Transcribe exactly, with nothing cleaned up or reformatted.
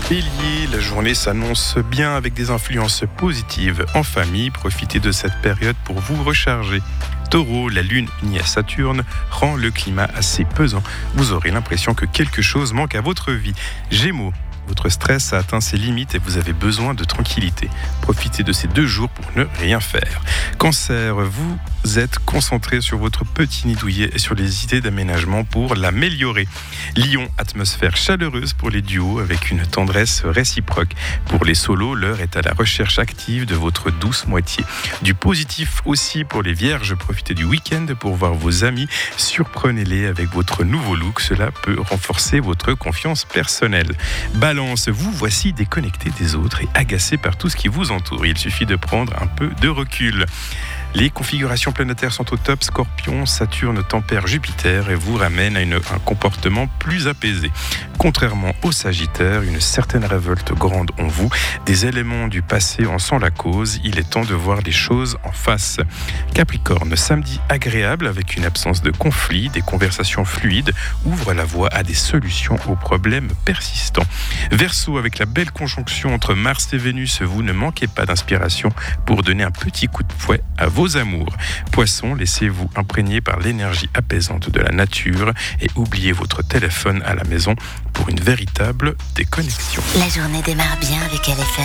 Bélier, la journée s'annonce bien avec des influences positives en famille. Profitez de cette période pour vous recharger. Taureau, la lune unie à Saturne rend le climat assez pesant. Vous aurez l'impression que quelque chose manque à votre vie. Gémeaux, votre stress a atteint ses limites et vous avez besoin de tranquillité. Profitez de ces deux jours pour ne rien faire. Cancer, vous êtes concentré sur votre petit nid douillet et sur les idées d'aménagement pour l'améliorer. Lion, atmosphère chaleureuse pour les duos avec une tendresse réciproque. Pour les solos, l'heure est à la recherche active de votre douce moitié. Du positif aussi pour les vierges, profitez du week-end pour voir vos amis. Surprenez-les avec votre nouveau look, cela peut renforcer votre confiance personnelle. Balance, vous voici déconnecté des autres et agacé par tout ce qui vous entoure. Il suffit de prendre un peu de recul. Les configurations planétaires sont au top. Scorpion, Saturne tempère Jupiter et vous ramène à une, un comportement plus apaisé. Contrairement au Sagittaire, une certaine révolte grande en vous. Des éléments du passé en sont la cause. Il est temps de voir les choses en face. Capricorne, samedi agréable avec une absence de conflit. Des conversations fluides ouvrent la voie à des solutions aux problèmes persistants. Verseau, avec la belle conjonction entre Mars et Vénus, vous ne manquez pas d'inspiration pour donner un petit coup de fouet à vos vos amours. Poisson, laissez-vous imprégner par l'énergie apaisante de la nature et oubliez votre téléphone à la maison pour une véritable déconnexion. La journée démarre bien avec L F M.